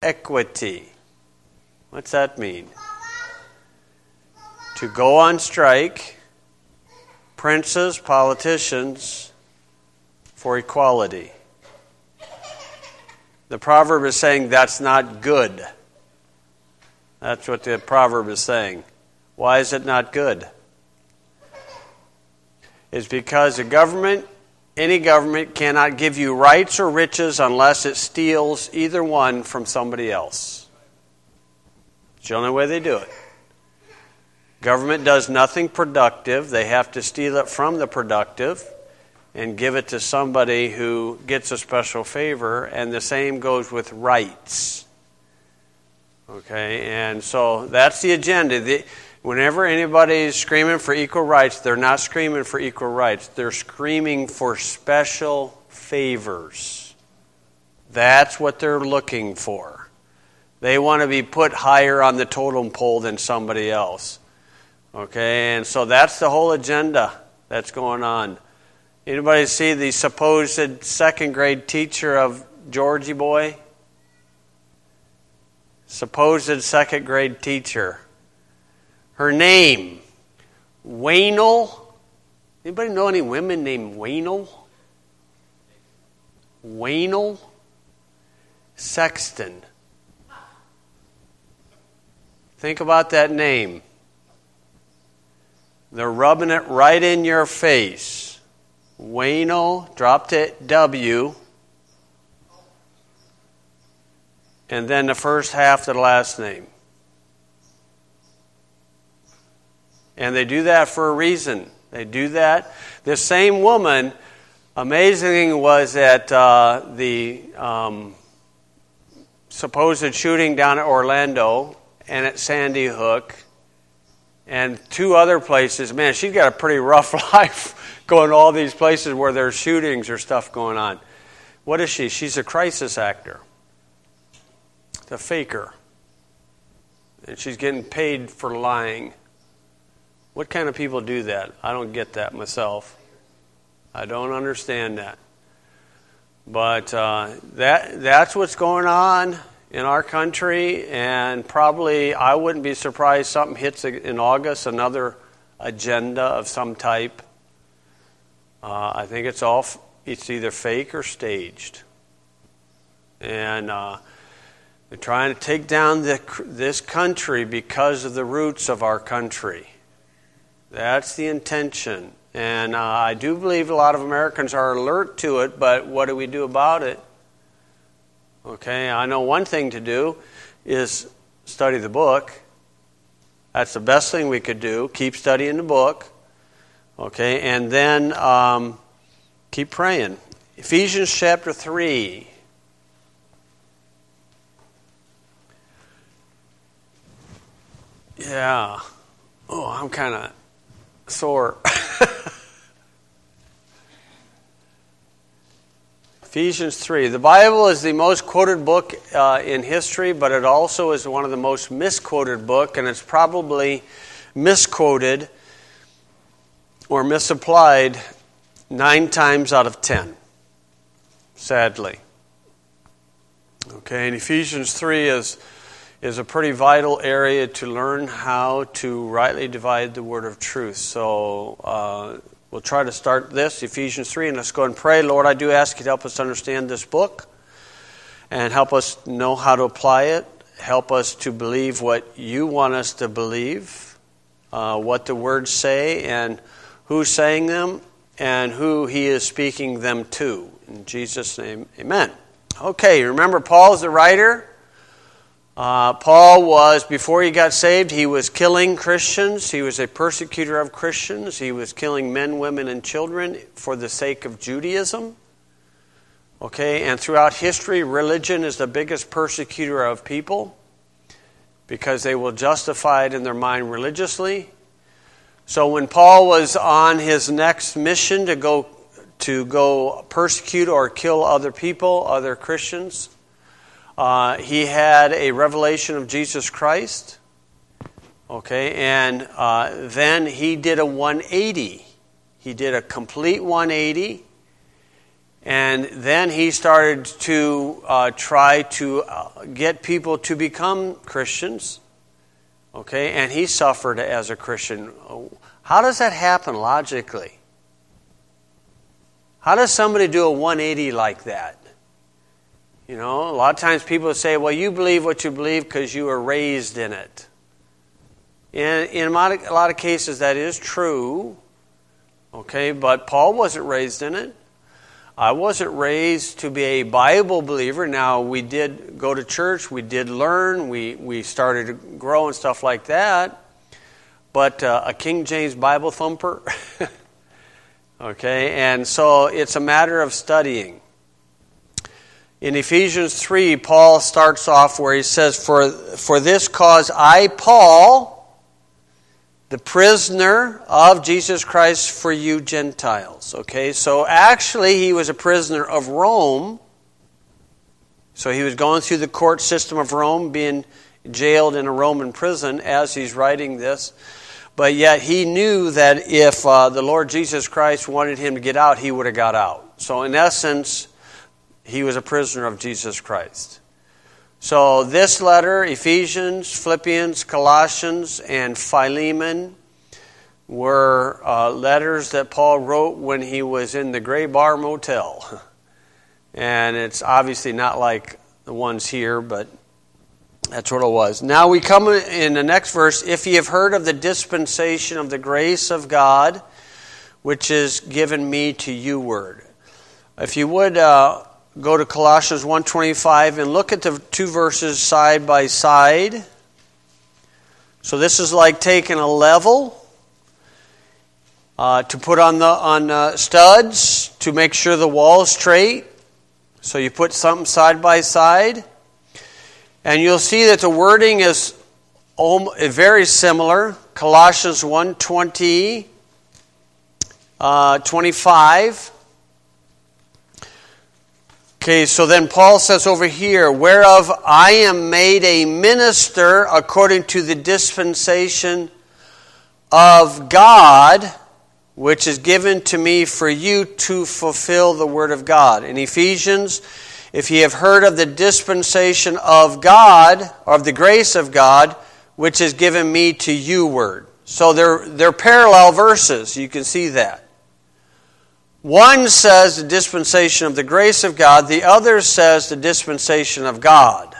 equity. What's that mean? To go on strike, princes, politicians, for equality. The proverb is saying that's not good. That's what the proverb is saying. Why is it not good? It's because any government cannot give you rights or riches unless it steals either one from somebody else. It's the only way they do it. Government does nothing productive. They have to steal it from the productive and give it to somebody who gets a special favor, and the same goes with rights. Okay, and so that's the agenda. Whenever anybody's screaming for equal rights, they're not screaming for equal rights. They're screaming for special favors. That's what they're looking for. They want to be put higher on the totem pole than somebody else. Okay, and so that's the whole agenda that's going on. Anybody see the supposed second grade teacher of Georgie boy? Supposed second grade teacher. Her name, Waynel. Anybody know any women named Waynel? Waynel Sexton. Think about that name. They're rubbing it right in your face. Waynel, dropped it W, and then the first half of the last name. And they do that for a reason. They do that. This same woman, amazing, was at the supposed shooting down at Orlando and at Sandy Hook and two other places. Man, she's got a pretty rough life going to all these places where there's shootings or stuff going on. What is she? She's a crisis actor. The faker. And she's getting paid for lying. What kind of people do that? I don't get that myself. I don't understand that. But that's what's going on in our country, and probably I wouldn't be surprised something hits in August, another agenda of some type. I think it's either fake or staged. And they're trying to take down this country because of the roots of our country. That's the intention. And I do believe a lot of Americans are alert to it, but what do we do about it? Okay, I know one thing to do is study the book. That's the best thing we could do. Keep studying the book. Okay, and then keep praying. Ephesians chapter 3. Yeah. Oh, I'm kind of sore. Ephesians 3. The Bible is the most quoted book in history, but it also is one of the most misquoted books, and it's probably misquoted or misapplied 9 times out of 10, sadly. Okay, and Ephesians 3 is a pretty vital area to learn how to rightly divide the word of truth. So we'll try to start this, Ephesians 3, and let's go and pray. Lord, I do ask you to help us understand this book and help us know how to apply it. Help us to believe what you want us to believe, what the words say, and who's saying them, and who he is speaking them to. In Jesus' name, amen. Okay, remember Paul is the writer. Paul was, before he got saved, he was killing Christians. He was a persecutor of Christians. He was killing men, women, and children for the sake of Judaism. Okay, and throughout history, religion is the biggest persecutor of people because they will justify it in their mind religiously. So when Paul was on his next mission to go persecute or kill other people, other Christians, he had a revelation of Jesus Christ, okay, and then he did a 180. He did a complete 180, And then he started to try to get people to become Christians. Okay, and he suffered as a Christian. How does that happen logically? How does somebody do a 180 like that? You know, a lot of times people say, well, you believe what you believe because you were raised in it. In a lot of cases that is true. Okay, but Paul wasn't raised in it. I wasn't raised to be a Bible believer. Now, we did go to church, we did learn, we started to grow and stuff like that. But a King James Bible thumper? Okay, and so it's a matter of studying. In Ephesians 3, Paul starts off where he says, For this cause I, Paul, the prisoner of Jesus Christ for you Gentiles. Okay, so actually he was a prisoner of Rome. So he was going through the court system of Rome, being jailed in a Roman prison as he's writing this. But yet he knew that if the Lord Jesus Christ wanted him to get out, he would have got out. So in essence, he was a prisoner of Jesus Christ. So this letter, Ephesians, Philippians, Colossians, and Philemon, were letters that Paul wrote when he was in the Gray Bar Motel. And it's obviously not like the ones here, but that's what it was. Now we come in the next verse. If ye have heard of the dispensation of the grace of God, which is given me to you word. If you would go to Colossians 1:25 and look at the two verses side by side. So this is like taking a level to put on studs to make sure the wall's straight. So you put something side by side. And you'll see that the wording is very similar. Colossians 1:20, 25. Okay, so then Paul says over here, whereof I am made a minister according to the dispensation of God, which is given to me for you to fulfill the word of God. In Ephesians, if ye have heard of the dispensation of God, or of the grace of God, which is given me to you word. So they're parallel verses, you can see that. One says the dispensation of the grace of God. The other says the dispensation of God.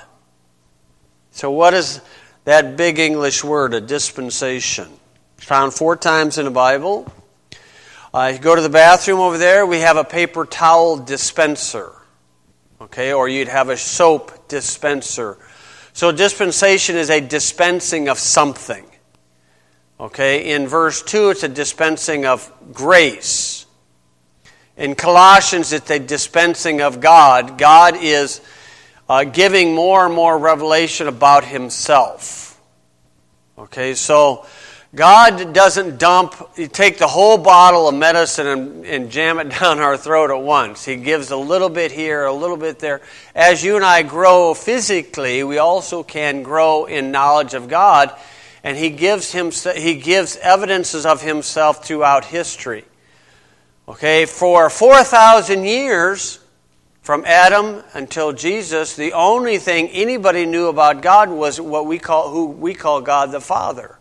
So what is that big English word, a dispensation? It's found 4 times in the Bible. You go to the bathroom over there, we have a paper towel dispenser. Okay, or you'd have a soap dispenser. So dispensation is a dispensing of something. Okay, in verse 2 it's a dispensing of grace. In Colossians, it's a dispensing of God. God is giving more and more revelation about Himself. Okay, so God doesn't take the whole bottle of medicine and jam it down our throat at once. He gives a little bit here, a little bit there. As you and I grow physically, we also can grow in knowledge of God. And He gives evidences of Himself throughout history. Okay, for 4,000 years, from Adam until Jesus, the only thing anybody knew about God was who we call God the Father.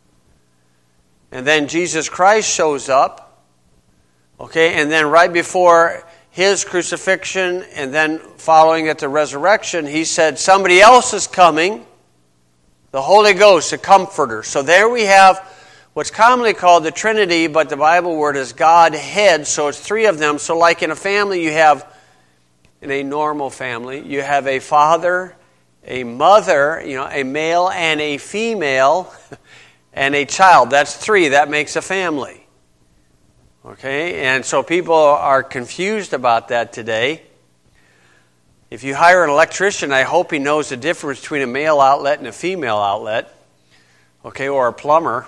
And then Jesus Christ shows up. Okay, and then right before His crucifixion and then following at the resurrection, He said, somebody else is coming, the Holy Ghost, the Comforter. So there we have what's commonly called the Trinity, but the Bible word is Godhead, so it's 3 of them. So like in a family, you have, in a normal family, you have a father, a mother, a male and a female, and a child. That's 3. That makes a family. Okay, and so people are confused about that today. If you hire an electrician, I hope he knows the difference between a male outlet and a female outlet. Okay, or a plumber.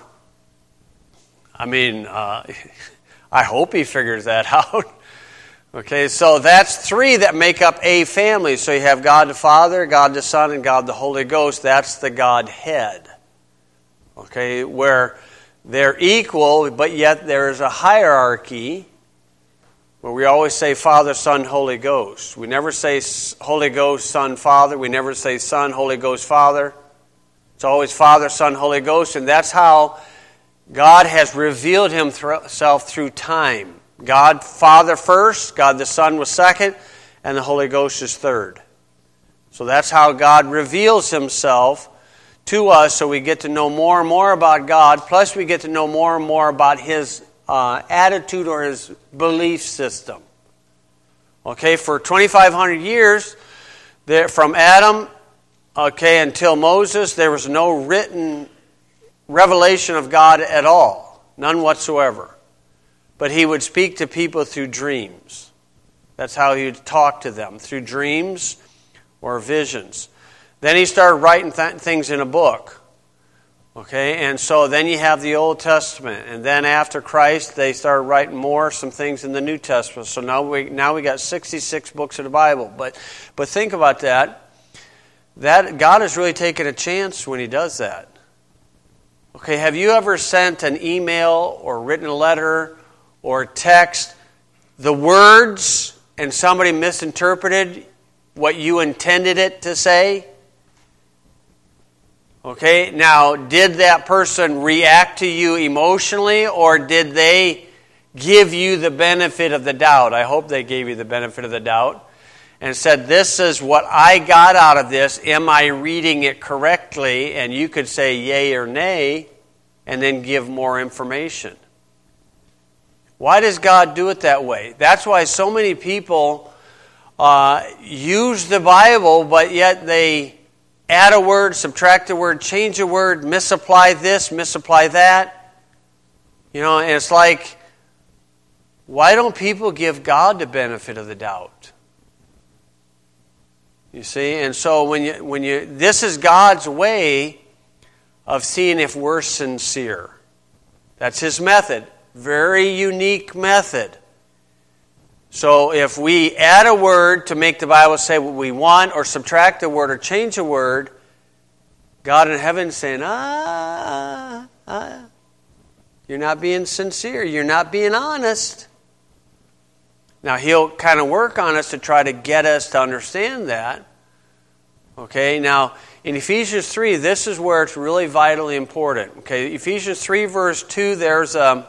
I mean, I hope he figures that out. Okay, so that's 3 that make up a family. So you have God the Father, God the Son, and God the Holy Ghost. That's the Godhead. Okay, where they're equal, but yet there is a hierarchy Well, we always say Father, Son, Holy Ghost. We never say Holy Ghost, Son, Father. We never say Son, Holy Ghost, Father. It's always Father, Son, Holy Ghost, and that's how God has revealed himself through time. God Father first, God the Son was second, and the Holy Ghost is third. So that's how God reveals himself to us, so we get to know more and more about God, plus we get to know more and more about his attitude or his belief system. Okay, for 2,500 years, from Adam, until Moses, there was no written revelation of God at all. None whatsoever. But he would speak to people through dreams. That's how he would talk to them, through dreams or visions. Then he started writing things in a book. Okay, and so then you have the Old Testament, and then after Christ, they started writing some things in the New Testament. So now we got 66 books of the Bible. But think about that. That God is really taking a chance when he does that. Okay, have you ever sent an email or written a letter or text, the words, and somebody misinterpreted what you intended it to say? Okay, now, did that person react to you emotionally, or did they give you the benefit of the doubt? I hope they gave you the benefit of the doubt and said, this is what I got out of this. Am I reading it correctly? And you could say yay or nay, and then give more information. Why does God do it that way? That's why so many people use the Bible, but yet they add a word, subtract a word, change a word, misapply this, misapply that. And it's like, why don't people give God the benefit of the doubt? You see, and so this is God's way of seeing if we're sincere. That's his method. Very unique method. So if we add a word to make the Bible say what we want, or subtract a word or change a word, God in heaven is saying, you're not being sincere. You're not being honest. Now, he'll kind of work on us to try to get us to understand that. Okay, now, in Ephesians 3, this is where it's really vitally important. Okay, Ephesians 3, verse 2, there's a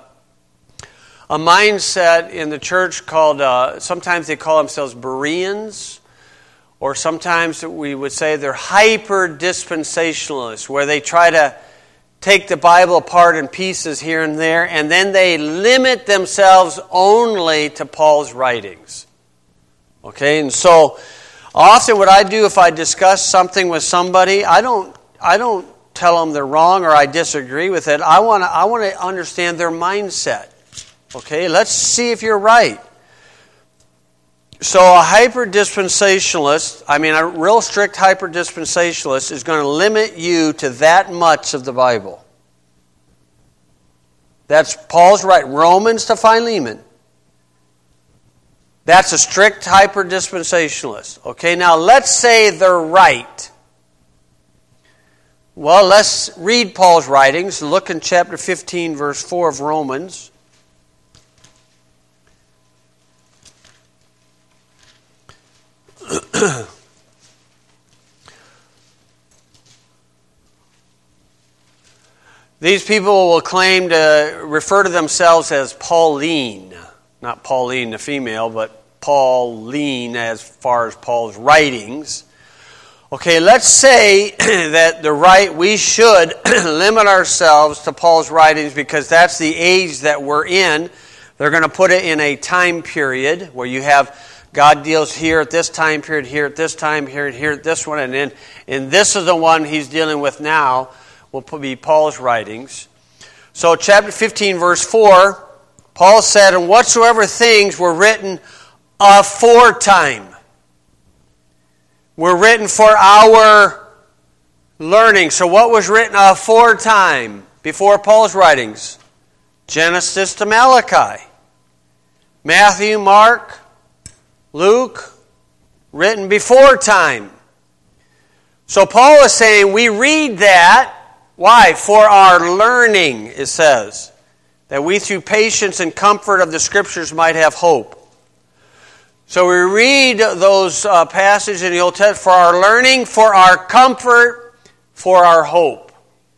mindset in the church called, sometimes they call themselves Bereans, or sometimes we would say they're hyper-dispensationalists, where they try to take the Bible apart in pieces here and there, and then they limit themselves only to Paul's writings. Okay, and so often what I do if I discuss something with somebody, I don't tell them they're wrong or I disagree with it. I want to understand their mindset. Okay, let's see if you're right. So a hyper-dispensationalist, a real strict hyper-dispensationalist is going to limit you to that much of the Bible. That's Paul's right. Romans to Philemon. That's a strict hyper-dispensationalist. Okay, now let's say they're right. Well, let's read Paul's writings. Look in chapter 15, verse 4 of Romans. These people will claim to refer to themselves as Pauline. Not Pauline the female, but Pauline as far as Paul's writings. Okay, let's say that we should limit ourselves to Paul's writings because that's the age that we're in. They're going to put it in a time period where you have God deals here at this time period, here at this time, here at this one, and this is the one he's dealing with now, will be Paul's writings. So chapter 15, verse 4, Paul said, "And whatsoever things were written aforetime," were written for our learning. So what was written aforetime, before Paul's writings? Genesis to Malachi. Matthew, Mark, Luke, written before time. So Paul is saying we read that. Why? For our learning, it says. That we through patience and comfort of the Scriptures might have hope. So we read those passages in the Old Testament for our learning, for our comfort, for our hope.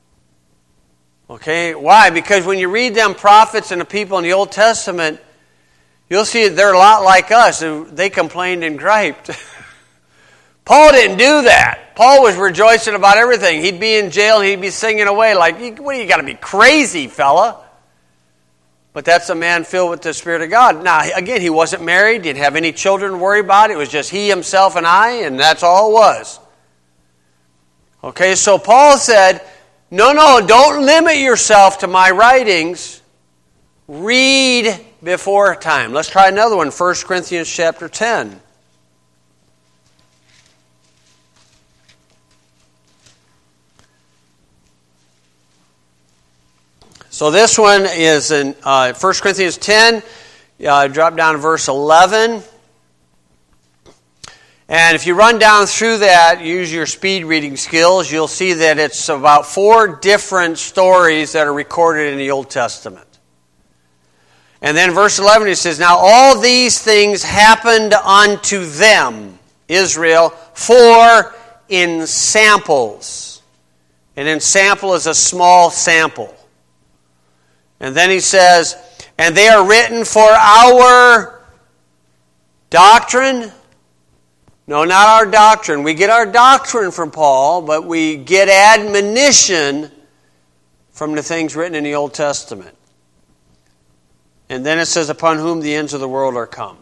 Okay, why? Because when you read them prophets and the people in the Old Testament, you'll see they're a lot like us. They complained and griped. Paul didn't do that. Paul was rejoicing about everything. He'd be in jail and he'd be singing away like, what, you got to be crazy, fella. But that's a man filled with the Spirit of God. Now, again, he wasn't married, didn't have any children to worry about. It was just he, himself, and I, and that's all it was. Okay, so Paul said, no, don't limit yourself to my writings. Read before time. Let's try another one, 1 Corinthians chapter 10. So this one is in 1 Corinthians 10. Drop down to verse 11. And if you run down through that, use your speed reading skills, you'll see that it's about 4 different stories that are recorded in the Old Testament. And then verse 11, he says, now all these things happened unto them, Israel, for in samples. An ensample is a small sample. And then he says, and they are written for our doctrine. No, not our doctrine. We get our doctrine from Paul, but we get admonition from the things written in the Old Testament. And then it says, upon whom the ends of the world are come.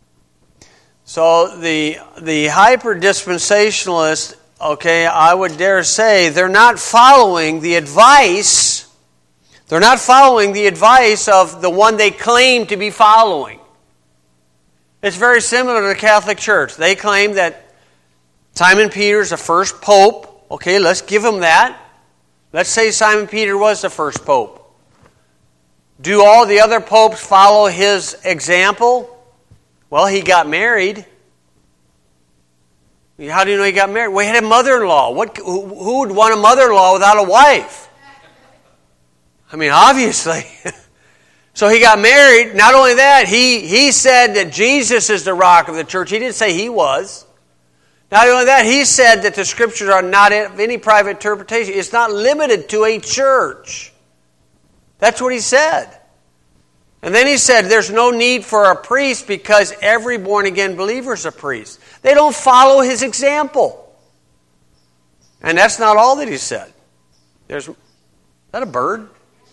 So the hyper-dispensationalists, okay, I would dare say, they're not following the advice. They're not following the advice of the one they claim to be following. It's very similar to the Catholic Church. They claim that Simon Peter's the first pope. Okay, let's give him that. Let's say Simon Peter was the first pope. Do all the other popes follow his example? Well, he got married. How do you know he got married? Well, he had a mother-in-law. Who would want a mother-in-law without a wife? I mean, obviously. So he got married. Not only that, he said that Jesus is the rock of the church. He didn't say he was. Not only that, he said that the Scriptures are not of any private interpretation. It's not limited to a church. That's what he said. And then he said there's no need for a priest because every born-again believer is a priest. They don't follow his example. And that's not all that he said. Is that a bird?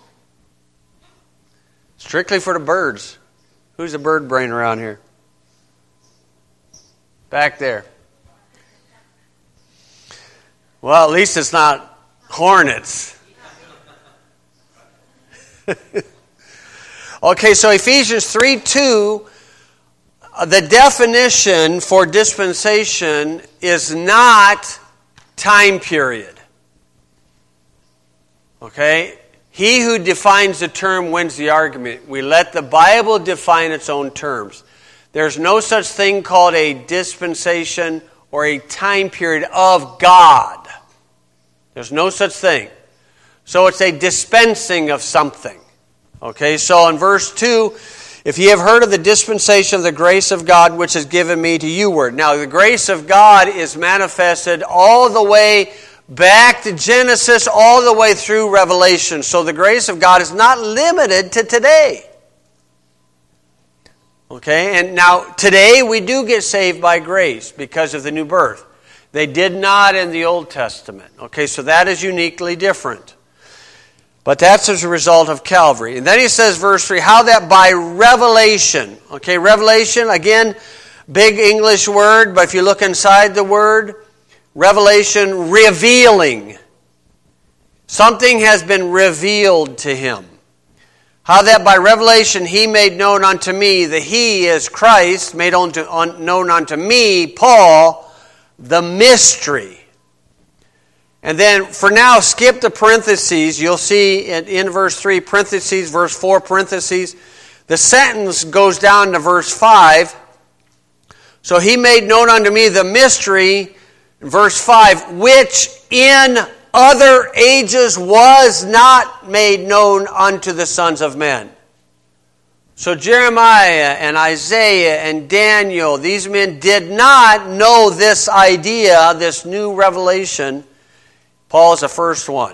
Strictly for the birds. Who's a bird brain around here? Back there. Well, at least it's not hornets. Okay, so Ephesians 3:2, the definition for dispensation is not time period. Okay? He who defines the term wins the argument. We let the Bible define its own terms. There's no such thing called a dispensation or a time period of God. There's no such thing. So it's a dispensing of something. Okay, so in verse 2, if ye have heard of the dispensation of the grace of God which is given me to you ward. Now the grace of God is manifested all the way back to Genesis, all the way through Revelation. So the grace of God is not limited to today. Okay, and now today we do get saved by grace because of the new birth. They did not in the Old Testament. Okay, so that is uniquely different. But that's as a result of Calvary. And then he says, verse 3, how that by revelation. Okay, revelation, again, big English word, but if you look inside the word, revelation, revealing. Something has been revealed to him. How that by revelation he made known unto me, that he is Christ, made known unto me, Paul, the mystery. And then, for now, skip the parentheses. You'll see in verse 3, parentheses, verse 4, parentheses. The sentence goes down to verse 5. So he made known unto me the mystery, verse 5, which in other ages was not made known unto the sons of men. So Jeremiah and Isaiah and Daniel, these men did not know this idea, this new revelation. Paul is the first one.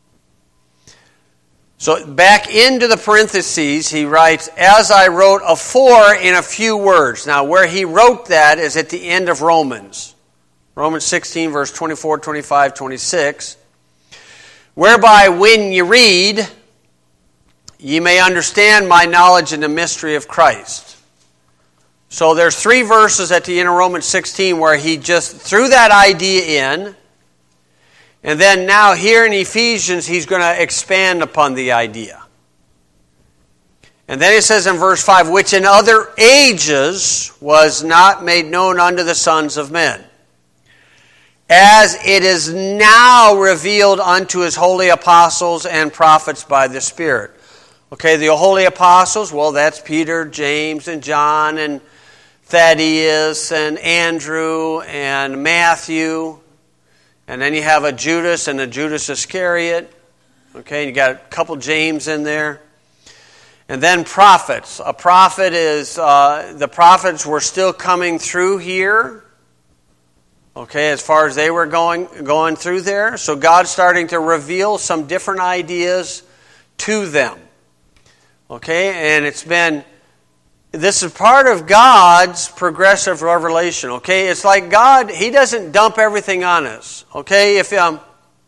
So back into the parentheses, he writes, as I wrote afore in a few words. Now where he wrote that is at the end of Romans. Romans 16, verse 24, 25, 26. Whereby when you read, ye may understand my knowledge in the mystery of Christ. So there's 3 verses at the end of Romans 16 where he just threw that idea in. And then now here in Ephesians, he's going to expand upon the idea. And then he says in verse 5, which in other ages was not made known unto the sons of men, as it is now revealed unto his holy apostles and prophets by the Spirit. Okay, the holy apostles, well, that's Peter, James, and John, and Thaddeus, and Andrew, and Matthew. And then you have a Judas and a Judas Iscariot. Okay, you got a couple James in there. And then prophets. A prophet is, the prophets were still coming through here. Okay, as far as they were going through there. So God's starting to reveal some different ideas to them. Okay, and this is part of God's progressive revelation. Okay, it's like God, He doesn't dump everything on us. Okay, if an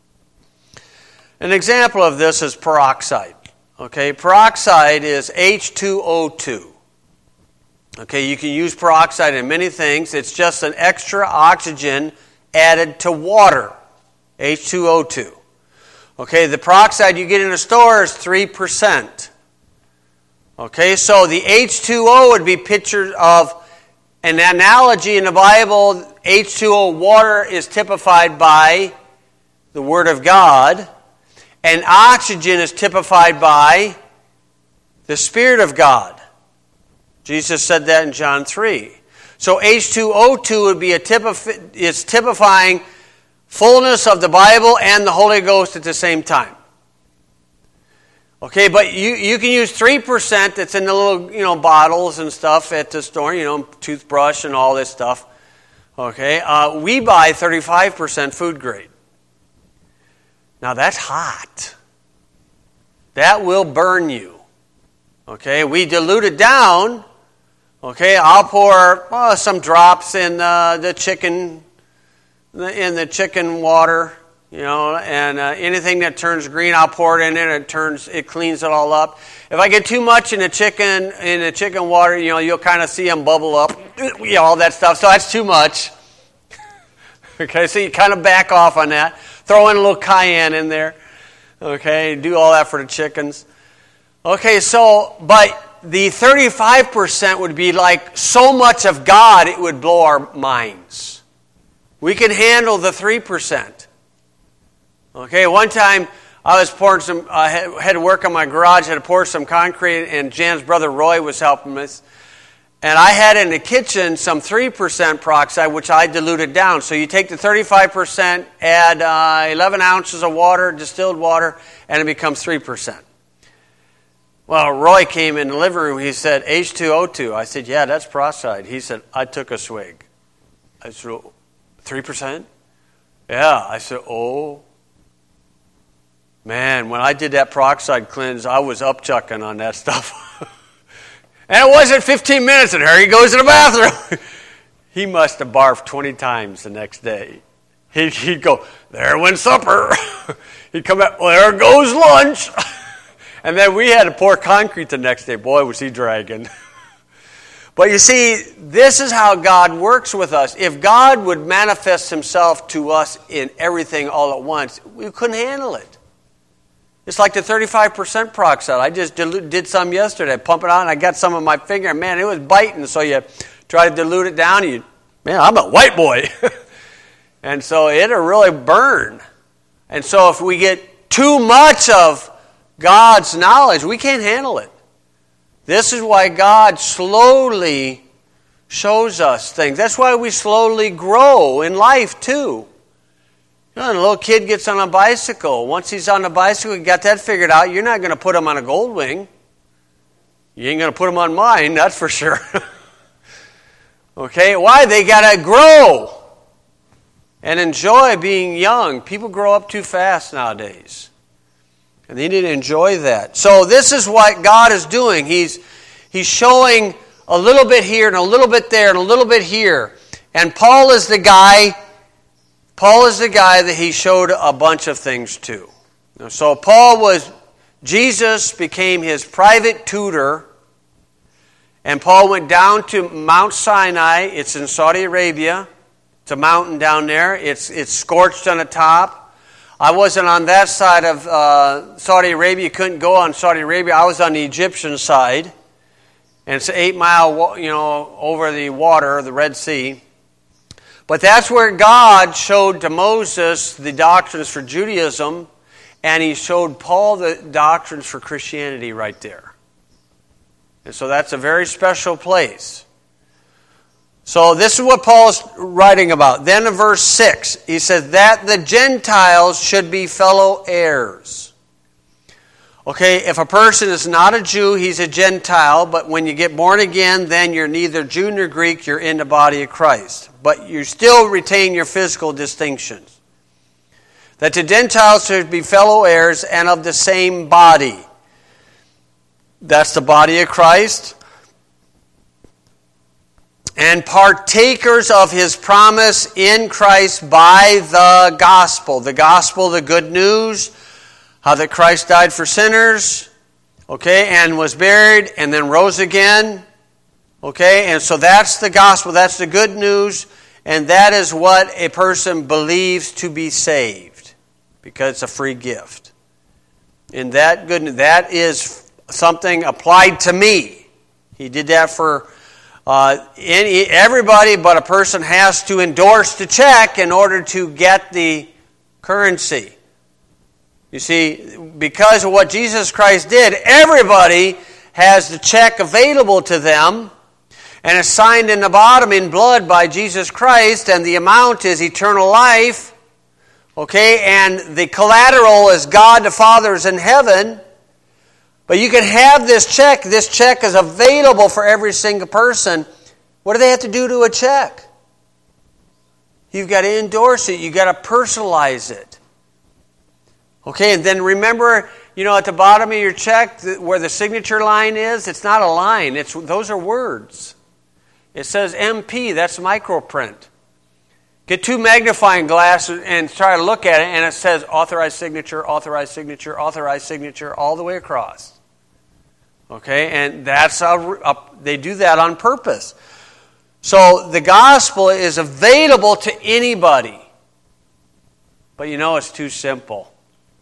example of this is peroxide. Okay, peroxide is H2O2. Okay, you can use peroxide in many things. It's just an extra oxygen added to water, H2O2. Okay, the peroxide you get in a store is 3%. Okay, so the H2O would be pictured of an analogy in the Bible. H2O, water, is typified by the Word of God, and oxygen is typified by the Spirit of God. Jesus said that in John 3. So H2O2 would be it's typifying fullness of the Bible and the Holy Ghost at the same time. Okay, but you can use 3% that's in the little, bottles and stuff at the store, toothbrush and all this stuff. Okay, we buy 35% food grade. Now that's hot. That will burn you. Okay, we dilute it down. Okay, I'll pour some drops in the chicken water. And anything that turns green, I'll pour it in there. It cleans it all up. If I get too much in the chicken water, you'll kind of see them bubble up, all that stuff. So that's too much. Okay, so you kind of back off on that. Throw in a little cayenne in there. Okay, do all that for the chickens. Okay, but the 35% would be like so much of God, it would blow our minds. We can handle the 3%. Okay, one time I was pouring had to work on my garage, had to pour some concrete, and Jan's brother Roy was helping us. And I had in the kitchen some 3% peroxide, which I diluted down. So you take the 35%, add 11 ounces of water, distilled water, and it becomes 3%. Well, Roy came in the living room. He said, H2O2. I said, yeah, that's peroxide. He said, I took a swig. I said, 3%? Yeah. I said, oh. Man, when I did that peroxide cleanse, I was upchucking on that stuff. And it wasn't 15 minutes, and Harry goes to the bathroom. He must have barfed 20 times the next day. He'd go, there went supper. He'd come back, well, there goes lunch. And then we had to pour concrete the next day. Boy, was he dragging. But you see, this is how God works with us. If God would manifest Himself to us in everything all at once, we couldn't handle it. It's like the 35% peroxide. I just did some yesterday. Pump it on, and I got some on my finger. And man, it was biting. So you try to dilute it down. Man, I'm a white boy. And so it'll really burn. And so if we get too much of God's knowledge, we can't handle it. This is why God slowly shows us things. That's why we slowly grow in life too. A little kid gets on a bicycle. Once he's on the bicycle, you got that figured out. You're not going to put him on a gold wing. You ain't going to put them on mine, that's for sure. Okay, why? They got to grow and enjoy being young. People grow up too fast nowadays. And they need to enjoy that. So this is what God is doing. He's showing a little bit here and a little bit there and a little bit here. And Paul is the guy that he showed a bunch of things to. So Jesus became his private tutor. And Paul went down to Mount Sinai. It's in Saudi Arabia. It's a mountain down there. It's scorched on the top. I wasn't on that side of Saudi Arabia. You couldn't go on Saudi Arabia. I was on the Egyptian side. And it's 8 mile, over the water, the Red Sea. But that's where God showed to Moses the doctrines for Judaism. And he showed Paul the doctrines for Christianity right there. And so that's a very special place. So this is what Paul is writing about. Then in verse 6, he says that the Gentiles should be fellow heirs. Okay, if a person is not a Jew, he's a Gentile. But when you get born again, then you're neither Jew nor Greek. You're in the body of Christ. But you still retain your physical distinctions. That the Gentiles should be fellow heirs and of the same body. That's the body of Christ. And partakers of his promise in Christ by the gospel. The gospel, the good news, how that Christ died for sinners, okay, and was buried and then rose again. Okay, and so that's the gospel, that's the good news, and that is what a person believes to be saved, because it's a free gift. And that that is something applied to me. He did that for everybody, but a person has to endorse the check in order to get the currency. You see, because of what Jesus Christ did, everybody has the check available to them, and it's signed in the bottom in blood by Jesus Christ, and the amount is eternal life. Okay, and the collateral is God the Father is in heaven. But you can have this check. This check is available for every single person. What do they have to do to a check? You've got to endorse it. You've got to personalize it. Okay, and then remember, at the bottom of your check where the signature line is, it's not a line. Those are words. It says MP, that's microprint. Get 2 magnifying glasses and try to look at it, and it says authorized signature, authorized signature, authorized signature, all the way across. Okay, and that's they do that on purpose. So the gospel is available to anybody. But it's too simple.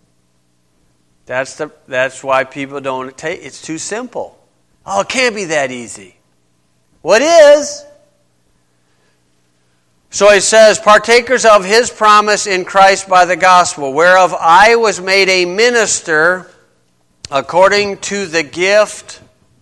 That's why people don't take it's too simple. Oh, it can't be that easy. Well, it is. So he says, partakers of his promise in Christ by the gospel, whereof I was made a minister according to the gift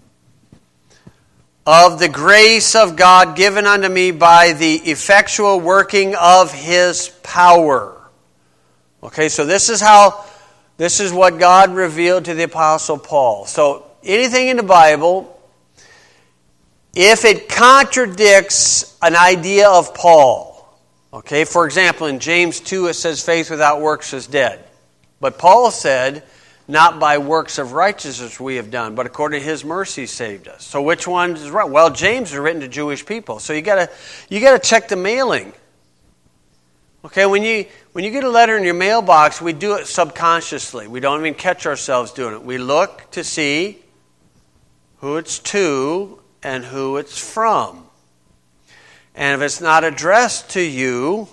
of the grace of God given unto me by the effectual working of his power. Okay, so this is what God revealed to the Apostle Paul. So anything in the Bible, if it contradicts an idea of Paul, okay, for example, in James 2 it says faith without works is dead. But Paul said, not by works of righteousness we have done, but according to his mercy saved us. So which one is right? Well, James is written to Jewish people, so you gotta check the mailing. Okay, when you get a letter in your mailbox, we do it subconsciously. We don't even catch ourselves doing it. We look to see who it's to and who it's from. And if it's not addressed to you,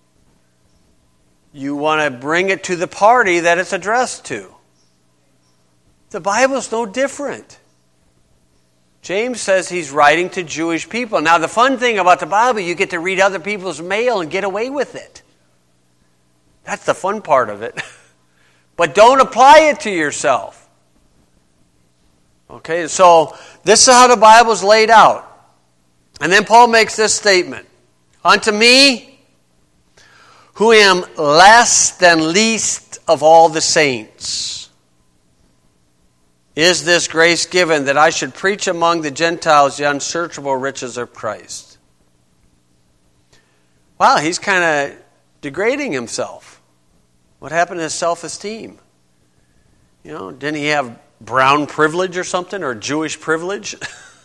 you want to bring it to the party that it's addressed to. The Bible's no different. James says he's writing to Jewish people. Now, the fun thing about the Bible, you get to read other people's mail and get away with it. That's the fun part of it. But don't apply it to yourself. Okay, so this is how the Bible's laid out. And then Paul makes this statement. Unto me, who am less than least of all the saints. is this grace given, that I should preach among the Gentiles the unsearchable riches of Christ. Wow, he's kind of degrading himself. What happened to his self-esteem? Didn't he have brown privilege or something, or Jewish privilege?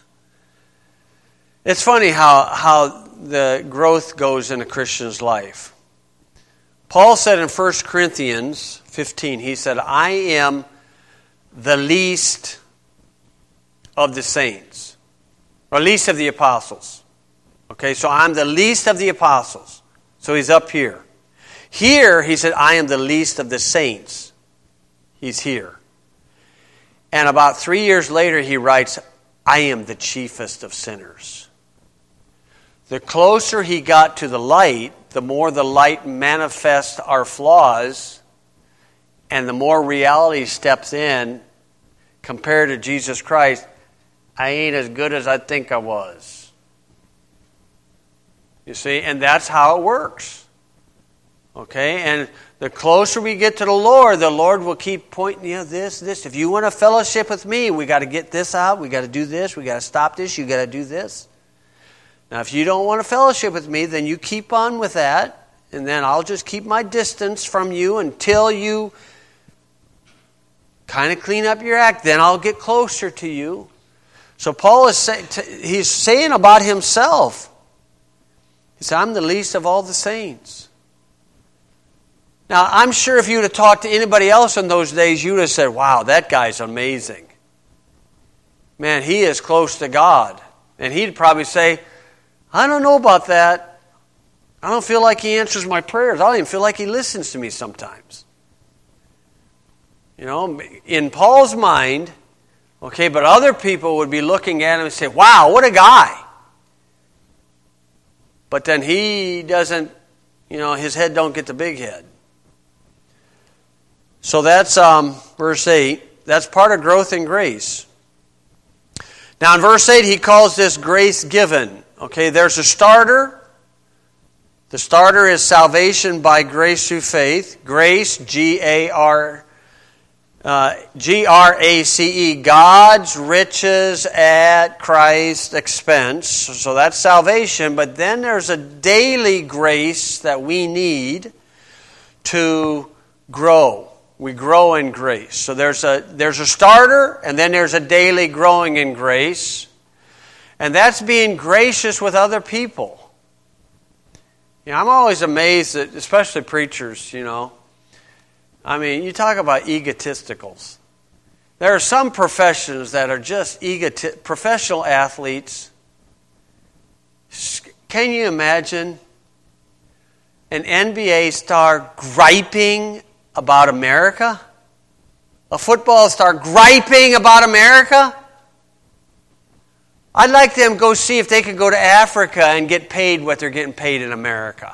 It's funny how the growth goes in a Christian's life. Paul said in 1 Corinthians 15, he said, I am the least of the saints, or least of the apostles. Okay, so I'm the least of the apostles. So he's up here. Here, he said, I am the least of the saints. He's here. And about 3 years later, he writes, I am the chiefest of sinners. The closer he got to the light, the more the light manifests our flaws, and the more reality steps in compared to Jesus Christ. I ain't as good as I think I was. You see, and that's how it works. Okay, and the closer we get to the Lord will keep pointing, this. If you want to fellowship with me, we got to get this out, we got to do this, we got to stop this, you got to do this. Now, if you don't want to fellowship with me, then you keep on with that, and then I'll just keep my distance from you until you kind of clean up your act. Then I'll get closer to you. So Paul is he's saying about himself, he said, I'm the least of all the saints. Now, I'm sure if you would have talked to anybody else in those days, you would have said, wow, that guy's amazing. Man, he is close to God. And he'd probably say, I don't know about that. I don't feel like he answers my prayers. I don't even feel like he listens to me sometimes. In Paul's mind, okay, but other people would be looking at him and say, wow, what a guy. But then he doesn't, his head don't get the big head. So that's verse 8. That's part of growth in grace. Now in verse 8, he calls this grace given. Okay, there's a starter. The starter is salvation by grace through faith. Grace, G-R-A-C-E, God's riches at Christ's expense. So that's salvation. But then there's a daily grace that we need to grow. We grow in grace. So there's a starter, and then there's a daily growing in grace. And that's being gracious with other people. I'm always amazed that, especially preachers, I mean, you talk about egotisticals. There are some professions that are just professional athletes. Can you imagine an NBA star griping about America? A football star griping about America? I'd like them to go see if they could go to Africa and get paid what they're getting paid in America.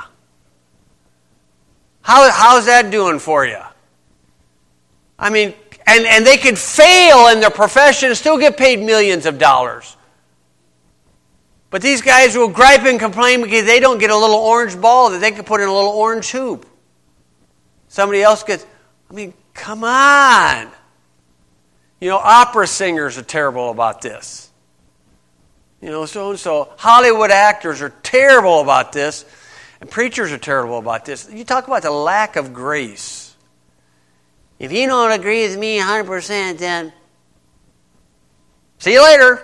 How's that doing for you? I mean, and they could fail in their profession and still get paid millions of dollars. But these guys will gripe and complain because they don't get a little orange ball that they can put in a little orange hoop. Somebody else gets, come on. Opera singers are terrible about this. So Hollywood actors are terrible about this, and preachers are terrible about this. You talk about the lack of grace. If you don't agree with me 100%, then see you later.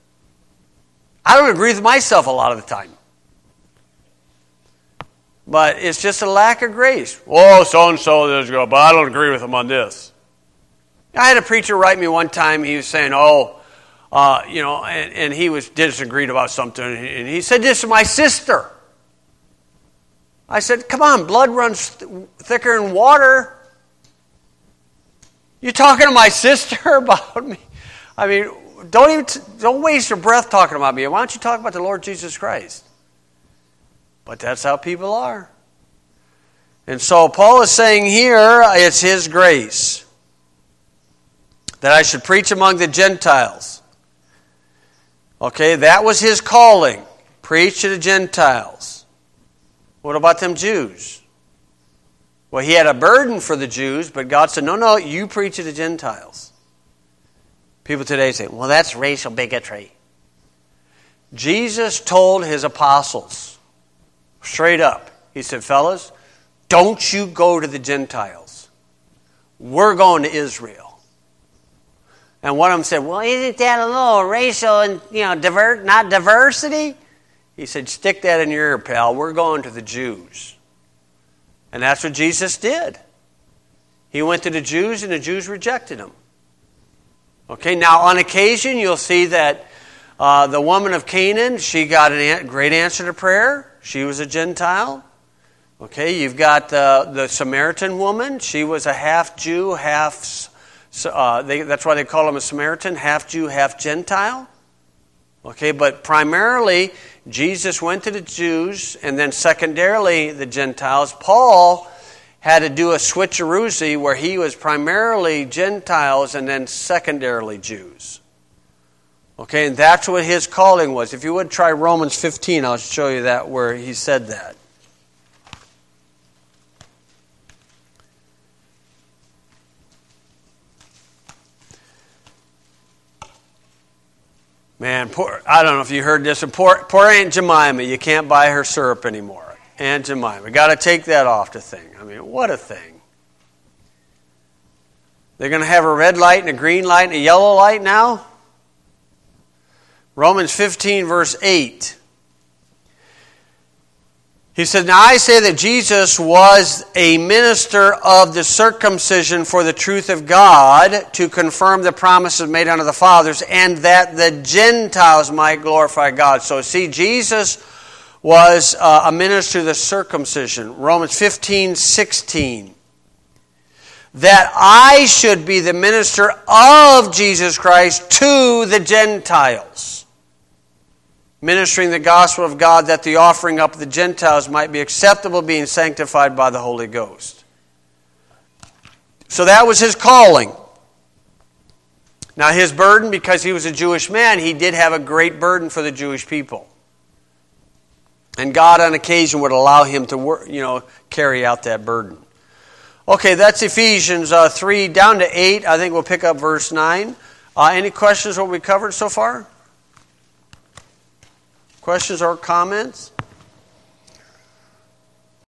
I don't agree with myself a lot of the time. But it's just a lack of grace. Oh, so-and-so, but I don't agree with him on this. I had a preacher write me one time. He was saying, and he was disagreed about something. And he said this to my sister. I said, come on, blood runs thicker than water. You talking to my sister about me? Don't waste your breath talking about me. Why don't you talk about the Lord Jesus Christ? But that's how people are. And so Paul is saying here, it's his grace that I should preach among the Gentiles. Okay, that was his calling. Preach to the Gentiles. What about them Jews? Well, he had a burden for the Jews, but God said, no, you preach to the Gentiles. People today say, well, that's racial bigotry. Jesus told his apostles, straight up, he said, fellas, don't you go to the Gentiles. We're going to Israel. And one of them said, well, isn't that a little racial and, not diversity? He said, stick that in your ear, pal. We're going to the Jews. And that's what Jesus did. He went to the Jews, and the Jews rejected him. Okay, now on occasion, you'll see that the woman of Canaan, she got a great answer to prayer. She was a Gentile. Okay, you've got the Samaritan woman. She was a half Jew, that's why they call him a Samaritan, half Jew, half Gentile. Okay, but primarily, Jesus went to the Jews, and then secondarily, the Gentiles. Paul had to do a switcheroo where he was primarily Gentiles and then secondarily Jews. Okay, and that's what his calling was. If you would try Romans 15, I'll show you that where he said that. Man, I don't know if you heard this. Poor Aunt Jemima, you can't buy her syrup anymore. Aunt Jemima. Got to take that off the thing. I mean, what a thing. They're going to have a red light and a green light and a yellow light now? Romans 15, verse 8. He said, now I say that Jesus was a minister of the circumcision for the truth of God to confirm the promises made unto the fathers, and that the Gentiles might glorify God. So see, Jesus was a minister of the circumcision. Romans 15, 16. That I should be the minister of Jesus Christ to the Gentiles. Ministering the gospel of God, that the offering up of the Gentiles might be acceptable, being sanctified by the Holy Ghost. So that was his calling. Now his burden, because he was a Jewish man, he did have a great burden for the Jewish people. And God on occasion would allow him to carry out that burden. Okay, that's Ephesians 3 down to 8. I think we'll pick up verse 9. Any questions what we covered so far? Questions or comments?